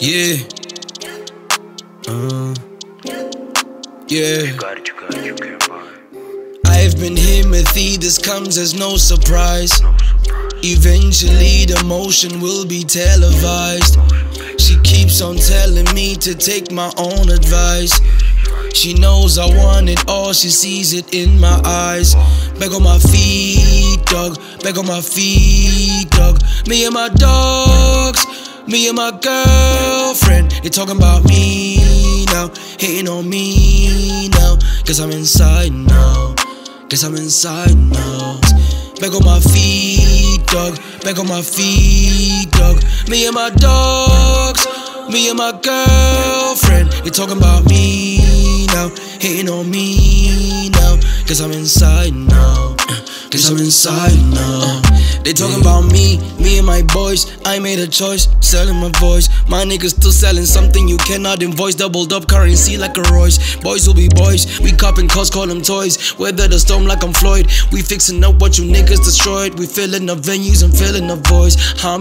Yeah. Yeah. You got it, you can't buy it. I've been Timothy, this comes as no surprise. Eventually the motion will be televised. She keeps on telling me to take my own advice. She knows I want it all, she sees it in my eyes. Back on my feet, dog. Back on my feet, dog. Me and my dogs, me and my girlfriend, they talking about me now, hating on me now. Cause I'm inside now, cause I'm inside now. Back on my feet, dog. Back on my feet, dog. Me and my dogs, me and my girlfriend, they talking about me now, hating on me now. Cause I'm inside now, cause I'm inside now. They talking about me and my boys. I made a choice, selling my voice. My niggas still selling something you cannot invoice. Doubled up currency like a Royce. Boys will be boys, we copping cars, call them toys. Weather the storm like I'm Floyd. We fixing up what you niggas destroyed. We filling the venues and filling the voids.